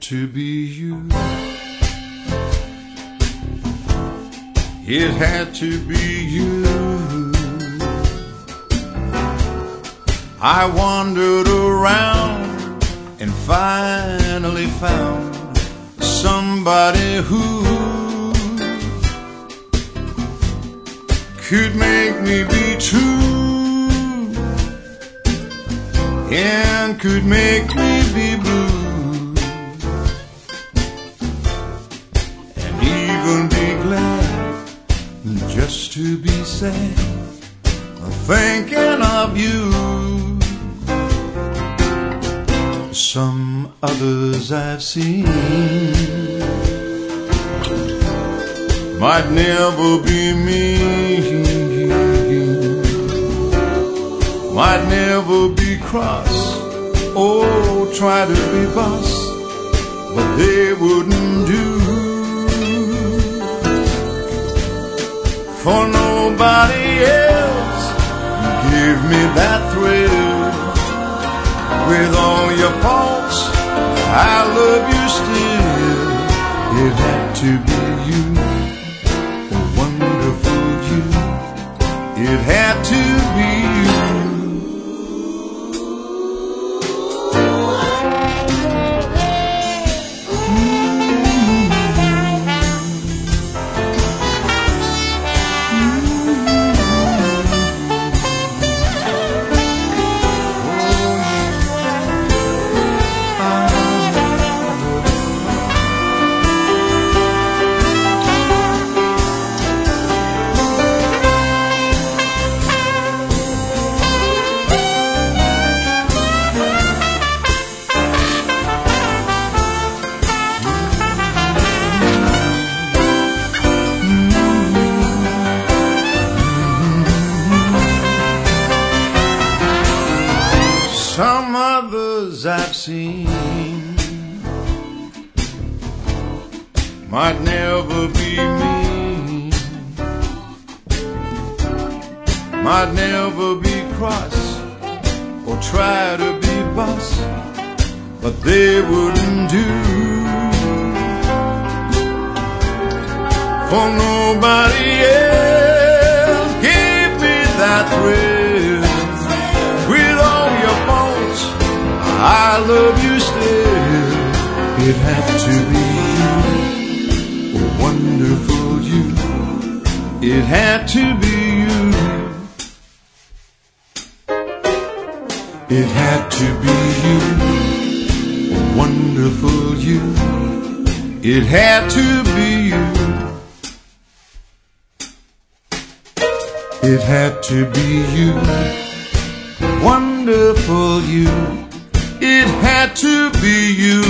to be you. It had to be you. I wandered around and finally found somebody who could make me be true and could make me be blue and even be glad just to be sad thinking of you. Some others I've seen might never be me, might never be cross, oh, try to be boss, but they wouldn't do. For nobody else give me that thrill. With all your faults, I love you still. It had to be you, a wonderful you. It had to be you. Some others I've seen might never be me, might never be cross or try to be boss, but they wouldn't do. For nobody else gave me that thrill. With all your faults, I love you still. It had to be you, a wonderful you. It had to be you. It had to be you, a wonderful you. It had to be you. It had to be you, wonderful you. It had to be you.